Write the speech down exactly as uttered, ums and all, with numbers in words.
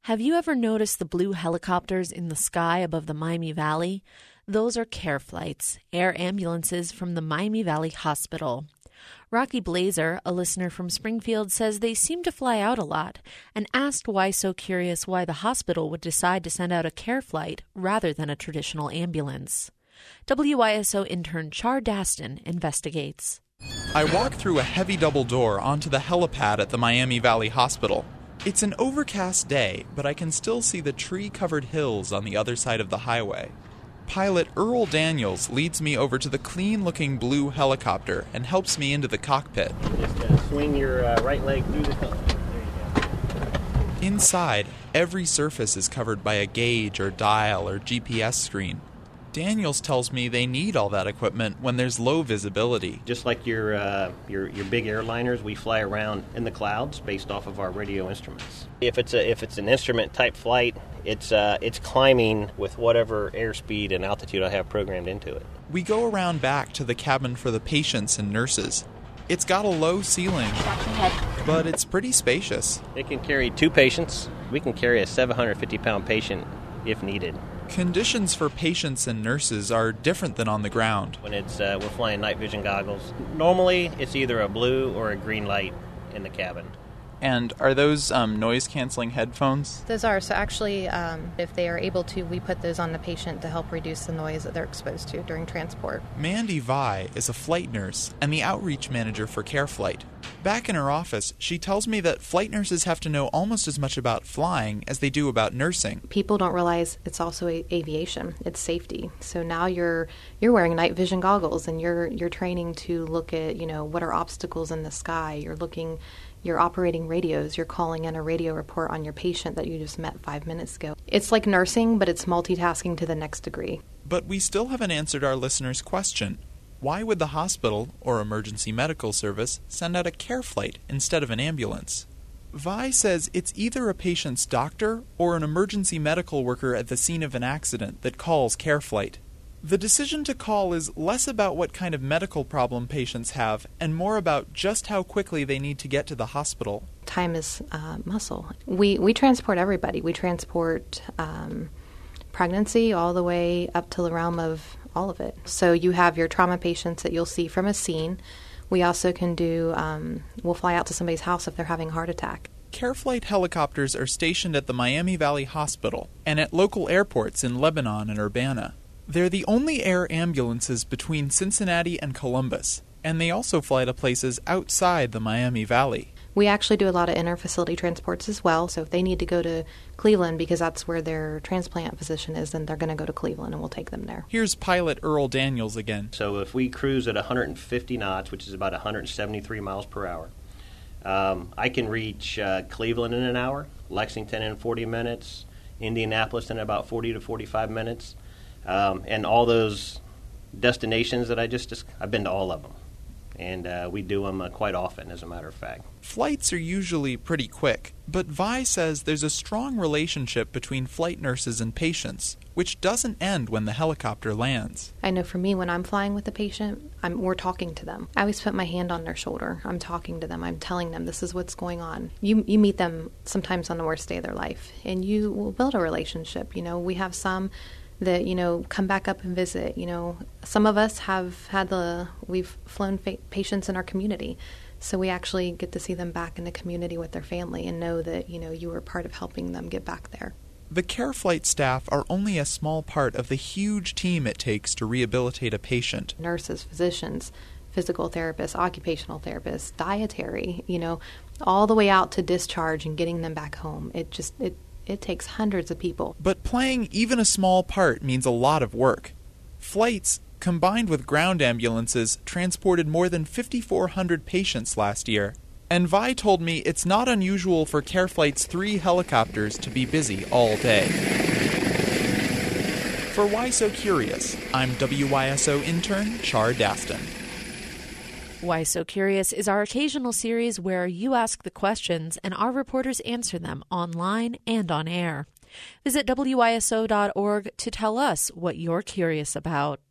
Have you ever noticed the blue helicopters in the sky above the Miami Valley? Those are care flights, air ambulances from the Miami Valley Hospital. Rocky Blazer, a listener from Springfield, says they seem to fly out a lot and asked Why So Curious why the hospital would decide to send out a care flight rather than a traditional ambulance. W I S O intern Char Daston investigates. I walk through a heavy double door onto the helipad at the Miami Valley Hospital. It's an overcast day, but I can still see the tree-covered hills on the other side of the highway. Pilot Earl Daniels leads me over to the clean-looking blue helicopter and helps me into the cockpit. Just uh, swing your uh, right leg through the helicopter. There you go. Inside, every surface is covered by a gauge or dial or G P S screen. Daniels tells me they need all that equipment when there's low visibility. Just like your uh, your your big airliners, we fly around in the clouds based off of our radio instruments. If it's a if it's an instrument type flight, it's uh, it's climbing with whatever airspeed and altitude I have programmed into it. We go around back to the cabin for the patients and nurses. It's got a low ceiling, but it's pretty spacious. It can carry two patients. We can carry a seven hundred fifty pound patient if needed. Conditions for patients and nurses are different than on the ground. When it's uh, we're flying night vision goggles, normally it's either a blue or a green light in the cabin. And are those um, noise-canceling headphones? Those are. So actually, um, if they are able to, we put those on the patient to help reduce the noise that they're exposed to during transport. Mandy Vi is a flight nurse and the outreach manager for CareFlight. Back in her office, she tells me that flight nurses have to know almost as much about flying as they do about nursing. People don't realize it's also a- aviation. It's safety. So now you're you're wearing night vision goggles and you're you're training to look at, you know, what are obstacles in the sky. You're looking You're operating radios. You're calling in a radio report on your patient that you just met five minutes ago. It's like nursing, but it's multitasking to the next degree. But we still haven't answered our listener's question. Why would the hospital, or emergency medical service, send out a care flight instead of an ambulance? Vi says it's either a patient's doctor or an emergency medical worker at the scene of an accident that calls care flight. The decision to call is less about what kind of medical problem patients have and more about just how quickly they need to get to the hospital. Time is uh, muscle. We we transport everybody. We transport um, pregnancy all the way up to the realm of all of it. So you have your trauma patients that you'll see from a scene. We also can do, um, we'll fly out to somebody's house if they're having a heart attack. CareFlight helicopters are stationed at the Miami Valley Hospital and at local airports in Lebanon and Urbana. They're the only air ambulances between Cincinnati and Columbus, and they also fly to places outside the Miami Valley. We actually do a lot of inter-facility transports as well, so if they need to go to Cleveland because that's where their transplant physician is, then they're going to go to Cleveland and we'll take them there. Here's pilot Earl Daniels again. So if we cruise at one hundred fifty knots, which is about one hundred seventy-three miles per hour, um, I can reach uh, Cleveland in an hour, Lexington in forty minutes, Indianapolis in about forty to forty-five minutes. Um, and all those destinations that I just, just I've been to all of them. And uh, we do them uh, quite often, as a matter of fact. Flights are usually pretty quick, but Vi says there's a strong relationship between flight nurses and patients, which doesn't end when the helicopter lands. I know for me, when I'm flying with a patient, I'm, we're talking to them. I always put my hand on their shoulder. I'm talking to them. I'm telling them this is what's going on. You you meet them sometimes on the worst day of their life, and you will build a relationship. You know, we have some that, you know, come back up and visit. You know, some of us have had the, we've flown fa- patients in our community. So we actually get to see them back in the community with their family and know that, you know, you were part of helping them get back there. The CareFlight staff are only a small part of the huge team it takes to rehabilitate a patient. Nurses, physicians, physical therapists, occupational therapists, dietary, you know, all the way out to discharge and getting them back home. It just, it It takes hundreds of people. But playing even a small part means a lot of work. Flights, combined with ground ambulances, transported more than fifty-four hundred patients last year. And Vi told me it's not unusual for CareFlight's three helicopters to be busy all day. For Why So Curious, I'm W Y S O intern Char Daston. Why So Curious is our occasional series where you ask the questions and our reporters answer them online and on air. Visit W I S O dot org to tell us what you're curious about.